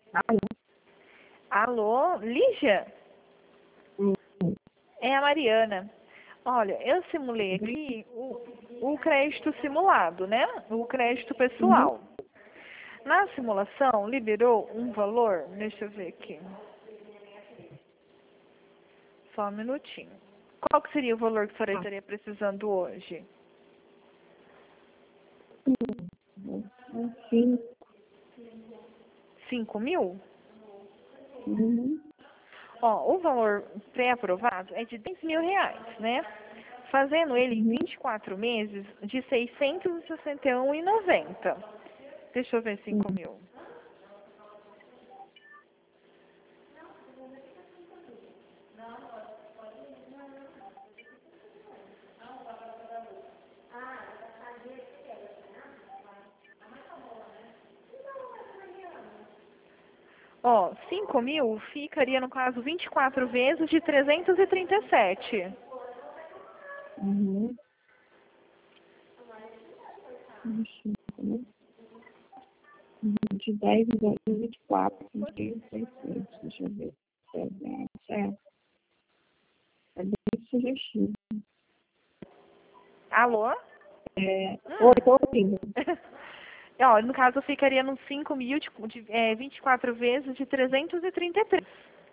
Alô? Alô, Lígia? Hum. É a Mariana. Olha, eu simulei aqui o crédito simulado, né? O crédito Uhum. pessoal. Na simulação, liberou um valor, deixa eu ver aqui. Só um minutinho. Qual que seria o valor que a senhora estaria precisando hoje? Sim. 5.000? Uhum. Ó, o valor pré-aprovado é de R$ 10.000, né? Fazendo ele em Uhum. 24 meses de R$ 661,90. Deixa eu ver 5.000. Ó, 5.000 ficaria, no caso, 24 vezes de 337. Uhum. De 10 a 24, 36, deixa eu ver. 300, é bem sugestivo. Alô? Oi, tô ouvindo. Ó, no caso, ficaria nos 5.000 de 24 vezes de 333.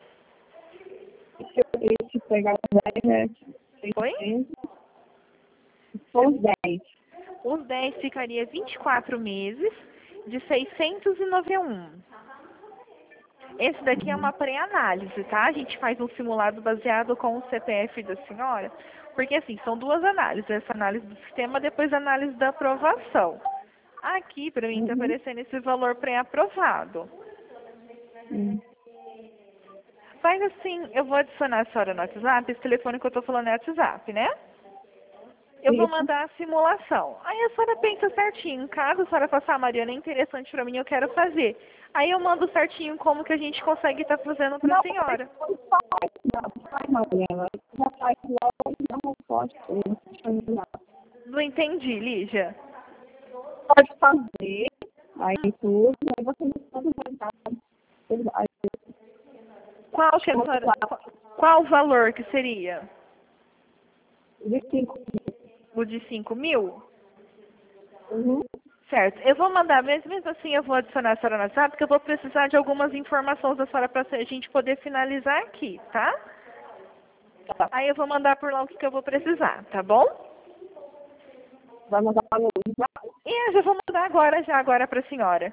Se pegar os 10, Foi? 600, se for os 10. Os 10 ficaria 24 meses de 691. Esse daqui é uma pré-análise, tá? A gente faz um simulado baseado com o CPF da senhora, porque assim, são duas análises, essa análise do sistema, depois a análise da aprovação. Aqui, para mim, está Uhum. aparecendo esse valor pré-aprovado. Uhum. Faz assim, eu vou adicionar a senhora no WhatsApp, esse telefone que eu estou falando é WhatsApp, né? Eu vou Isso. mandar a simulação. Aí a senhora pensa certinho. Caso a senhora passar, Mariana, é interessante para mim, eu quero fazer. Aí eu mando certinho como que a gente consegue estar fazendo para a Não, senhora. não faz, Mariana. Já faz logo e dá uma resposta. Deixa eu olhar. Não entendi, Lígia. Pode fazer, aí tudo, aí você me manda mensagem. Aí Qual que a eu senhora, qual o valor que seria? de 5. O de 5.000? Uhum. Certo. Eu vou mandar, mesmo assim eu vou adicionar a senhora no WhatsApp, porque eu vou precisar de algumas informações da senhora para a gente poder finalizar aqui, tá? Tá. Aí eu vou mandar por lá o que eu vou precisar, tá bom? Vai mandar no E eu já vou mandar agora, para a senhora.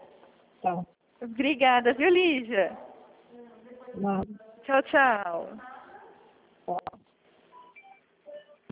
Tá. Obrigada, viu, Lígia? Nada. Tchau, tchau.